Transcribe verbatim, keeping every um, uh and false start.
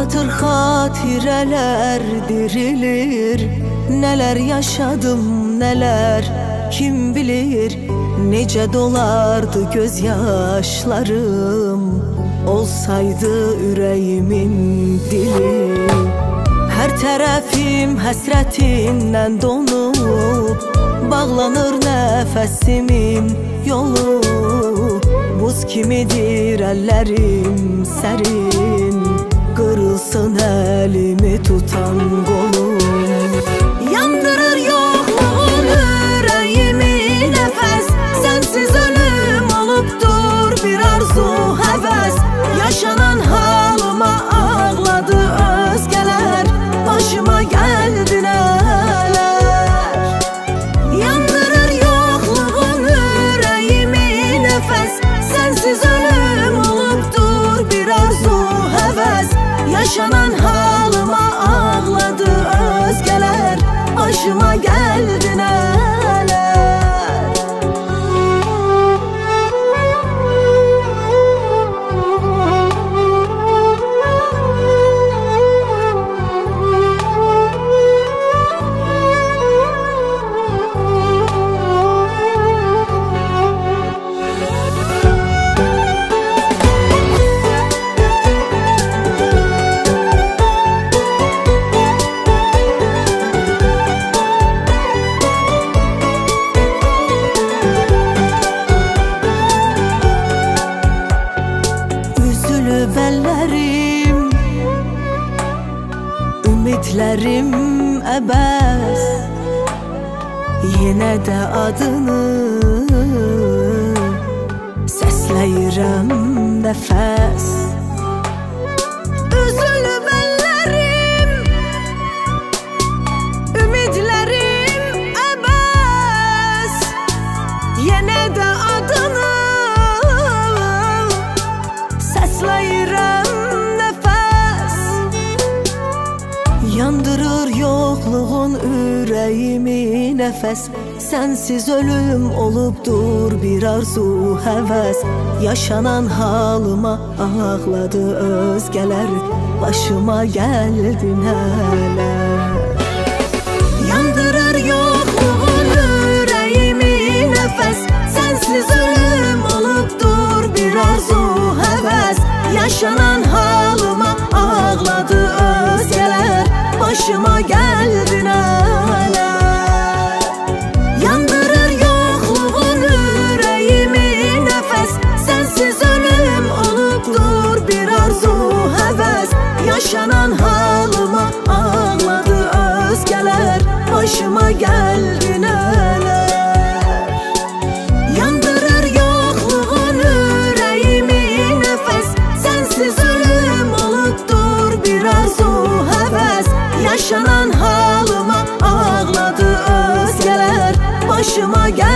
Oyatır xatirələr dirilir. Nələr yaşadım, nələr kim bilir. Necə dolardı gözyaşlarım olsaydı ürəyimin dili. Hər tərəfim həsrətindən donub, bağlanır nəfəsimin yolu. Buz kimidir əllərim sərin, qırılsın əlimi tutan qolum. Yandırır yoxluğun ürəyimi nəfəs, sənsiz ölüm olubdur bir arzu həvəs. Yaşanan halıma ağladı özgələr, başıma gəldi nələr. Yandırır yoxluğun ürəyimi nəfəs, sənsiz ölüm olubdur bir arzu həvəs. Yaşanan halıma ağladı özgələr, başıma gəldi nələr. Əllərim, ümidlərim əbəs, yenə də adını səsləyirəm nəfəs. Üzülüb əllərim, ümidlərim əbəs, yenə də adını səsləyirəm nəfəs. Yandırır yoxluğun ürəyimi nəfəs, sənsiz ölüm olubdur bir arzu həvəs. Yaşanan halıma ağladı özgələr, başıma gəldi nələr. Yandırır yoxluğun ürəyimi nəfəs, sənsiz ölüm olubdur bir arzu həvəs. Yaşanan halıma ağladı özgələr, başıma gəldi nələr. Yandırır yoxluğun ürəyimi nəfəs, sənsiz ölüm olubdur bir arzu həvəs. Yaşanan halıma ağladı özgələr, başıma gəldi nələr. Yandırır yoxluğun ürəyimi nəfəs, sənsiz ölüm olubdur bir arzu həvəs. Yaşanan halıma ağladı özgələr, başıma gəldi.